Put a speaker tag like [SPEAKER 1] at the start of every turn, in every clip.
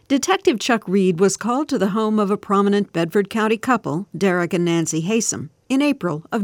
[SPEAKER 1] Detective Chuck Reed was called to the home of a prominent Bedford County couple, Derek and Nancy Haysom, in April of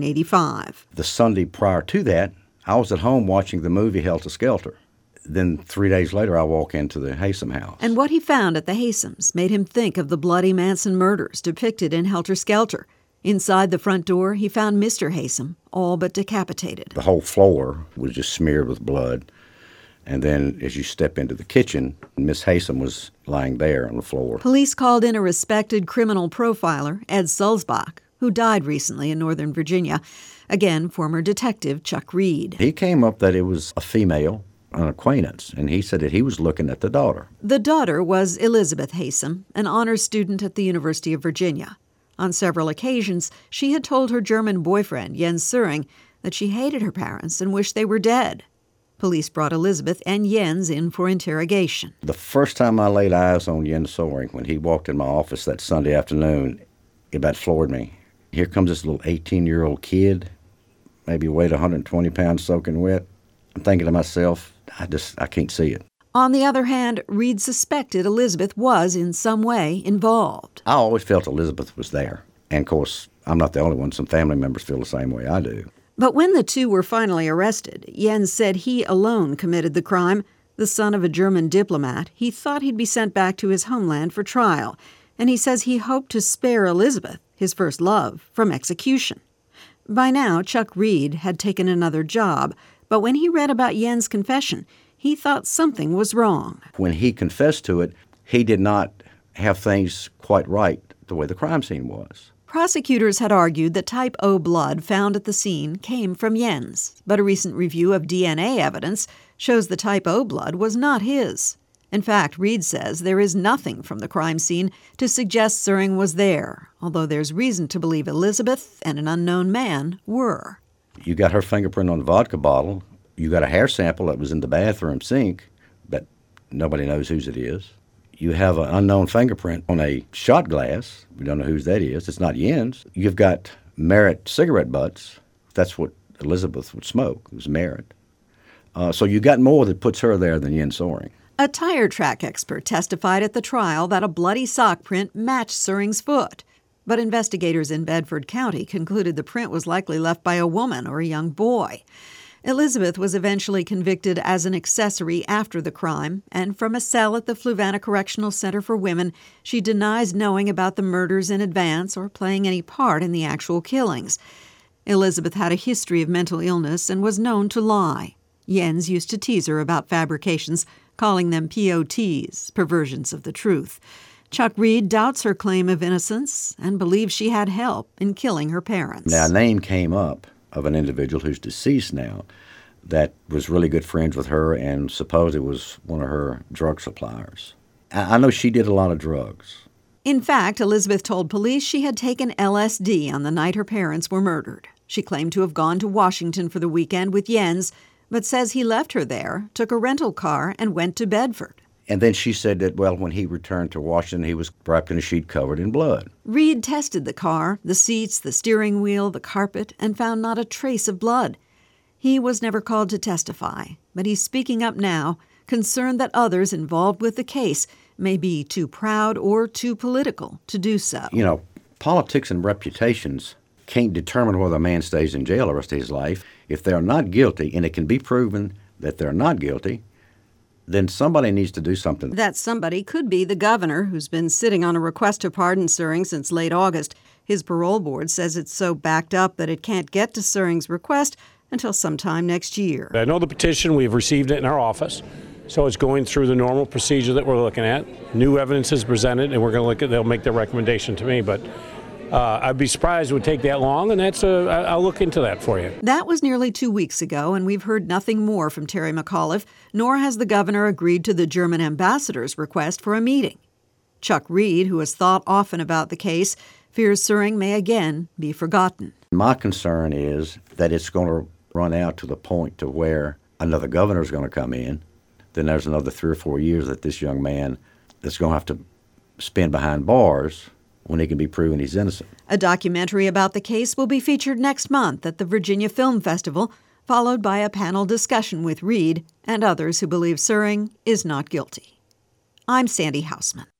[SPEAKER 1] 1985.
[SPEAKER 2] The Sunday prior to that, I was at home watching the movie Helter Skelter. Then 3 days later, I walk into the Haysom house.
[SPEAKER 1] And what he found at the Haysoms made him think of the bloody Manson murders depicted in Helter Skelter. Inside the front door, he found Mr. Haysom, all but decapitated.
[SPEAKER 2] The whole floor was just smeared with blood. And then as you step into the kitchen, Miss Haysom was lying there on the floor.
[SPEAKER 1] Police called in a respected criminal profiler, Ed Sulzbach, who died recently in Northern Virginia. Again, former detective Chuck Reed.
[SPEAKER 2] He came up that it was a female, an acquaintance, and he said that he was looking at the daughter.
[SPEAKER 1] The daughter was Elizabeth Haysom, an honors student at the University of Virginia. On several occasions, she had told her German boyfriend, Jens Söring, that she hated her parents and wished they were dead. Police brought Elizabeth and Jens in for interrogation.
[SPEAKER 2] The first time I laid eyes on Jens Söring, when he walked in my office that Sunday afternoon, it about floored me. Here comes this little 18-year-old kid, maybe weighed 120 pounds soaking wet. I'm thinking to myself, I can't see it.
[SPEAKER 1] On the other hand, Reed suspected Elizabeth was in some way involved.
[SPEAKER 2] I always felt Elizabeth was there. And, of course, I'm not the only one. Some family members feel the same way I do.
[SPEAKER 1] But when the two were finally arrested, Jens said he alone committed the crime. The son of a German diplomat, he thought he'd be sent back to his homeland for trial. And he says he hoped to spare Elizabeth, his first love, from execution. By now, Chuck Reed had taken another job, but when he read about Jens' confession, he thought something was wrong.
[SPEAKER 2] When he confessed to it, he did not have things quite right the way the crime scene was.
[SPEAKER 1] Prosecutors had argued that type O blood found at the scene came from Jens, but a recent review of DNA evidence shows the type O blood was not his. In fact, Reed says there is nothing from the crime scene to suggest Söring was there, although there's reason to believe Elizabeth and an unknown man were.
[SPEAKER 2] You got her fingerprint on the vodka bottle. You got a hair sample that was in the bathroom sink, but nobody knows whose it is. You have an unknown fingerprint on a shot glass. We don't know whose that is. It's not Jens. You've got Merit cigarette butts. That's what Elizabeth would smoke. It was Merit. So you got more that puts her there than Jens Söring.
[SPEAKER 1] A tire track expert testified at the trial that a bloody sock print matched Söring's foot. But investigators in Bedford County concluded the print was likely left by a woman or a young boy. Elizabeth was eventually convicted as an accessory after the crime, and from a cell at the Fluvanna Correctional Center for Women, she denies knowing about the murders in advance or playing any part in the actual killings. Elizabeth had a history of mental illness and was known to lie. Jens used to tease her about fabrications, calling them POTs, perversions of the truth. Chuck Reed doubts her claim of innocence and believes she had help in killing her parents.
[SPEAKER 2] Now, a name came up of an individual who's deceased now that was really good friends with her and supposed it was one of her drug suppliers. I know she did a lot of drugs.
[SPEAKER 1] In fact, Elizabeth told police she had taken LSD on the night her parents were murdered. She claimed to have gone to Washington for the weekend with Jens, but says he left her there, took a rental car, and went to Bedford.
[SPEAKER 2] And then she said that, well, when he returned to Washington, he was wrapped in a sheet covered in blood.
[SPEAKER 1] Reed tested the car, the seats, the steering wheel, the carpet, and found not a trace of blood. He was never called to testify, but he's speaking up now, concerned that others involved with the case may be too proud or too political to do so.
[SPEAKER 2] You know, politics and reputations can't determine whether a man stays in jail the rest of his life. If they're not guilty, and it can be proven that they're not guilty, then somebody needs to do something.
[SPEAKER 1] That somebody could be the governor, who's been sitting on a request to pardon Söring since late August. His parole board says it's so backed up that it can't get to Söring's request until sometime next year.
[SPEAKER 3] I know the petition. We've received it in our office, so it's going through the normal procedure that we're looking at. New evidence is presented, and we're going to look at. They'll make their recommendation to me, but I'd be surprised it would take that long, and I'll look into that for you.
[SPEAKER 1] That was nearly 2 weeks ago, and we've heard nothing more from Terry McAuliffe, nor has the governor agreed to the German ambassador's request for a meeting. Chuck Reed, who has thought often about the case, fears Söring may again be forgotten.
[SPEAKER 2] My concern is that it's going to run out to the point to where another governor is going to come in. Then there's another 3 or 4 years that this young man is going to have to spend behind bars when he can be proven he's innocent.
[SPEAKER 1] A documentary about the case will be featured next month at the Virginia Film Festival, followed by a panel discussion with Reed and others who believe Söring is not guilty. I'm Sandy Hausman.